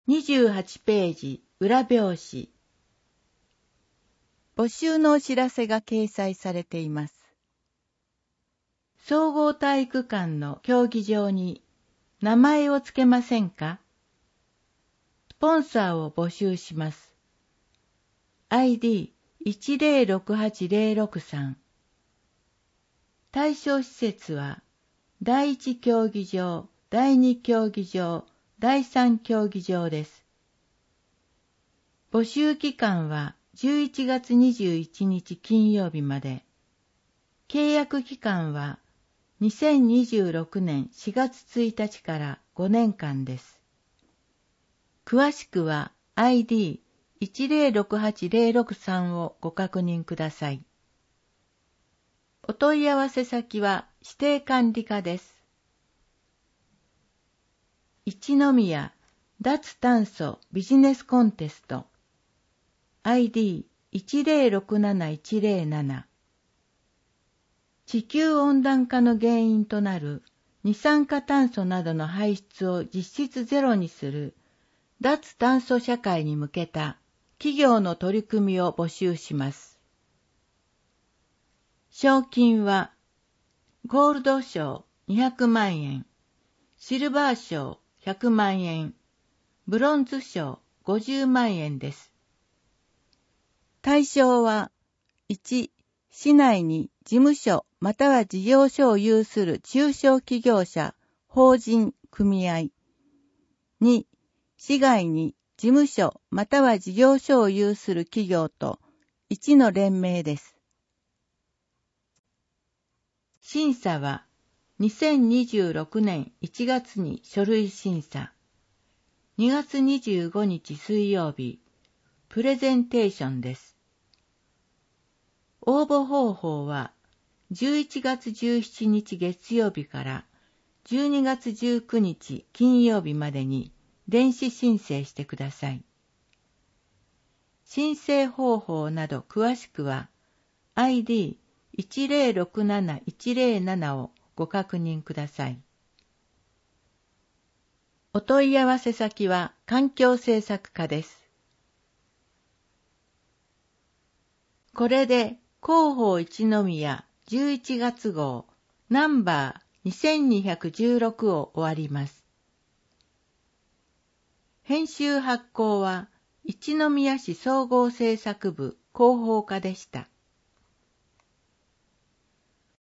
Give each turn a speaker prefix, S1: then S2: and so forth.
S1: 28ページ裏表紙。募集のお知らせが掲載されています。総合体育館の競技場に名前を付けませんか？スポンサーを募集します。ID1068-063。対象施設は第1競技場、第2競技場、第3競技場です。募集期間は11月21日金曜日まで。契約期間は2026年4月1日から5年間です。詳しくは ID1068-063 をご確認ください。お問い合わせ先は指定管理課です。一宮脱炭素ビジネスコンテスト ID1067-107。地球温暖化の原因となる二酸化炭素などの排出を実質ゼロにする脱炭素社会に向けた企業の取り組みを募集します。賞金はゴールド賞200万円、シルバー賞100万円、ブロンズ賞50万円です。対象は1、市内に事務所または事業所を有する中小企業者、法人、組合。2、市外に事務所または事業所を有する企業と1の連名です。審査は2026年1月に書類審査。2月25日水曜日、プレゼンテーションです。応募方法は11月17日月曜日から12月19日金曜日までに電子申請してください。申請方法など詳しくは ID1067-107 をご確認ください。お問い合わせ先は環境政策課です。これで広報一宮11月号ナンバー2216を終わります。編集発行は一宮市総合政策部広報課でした。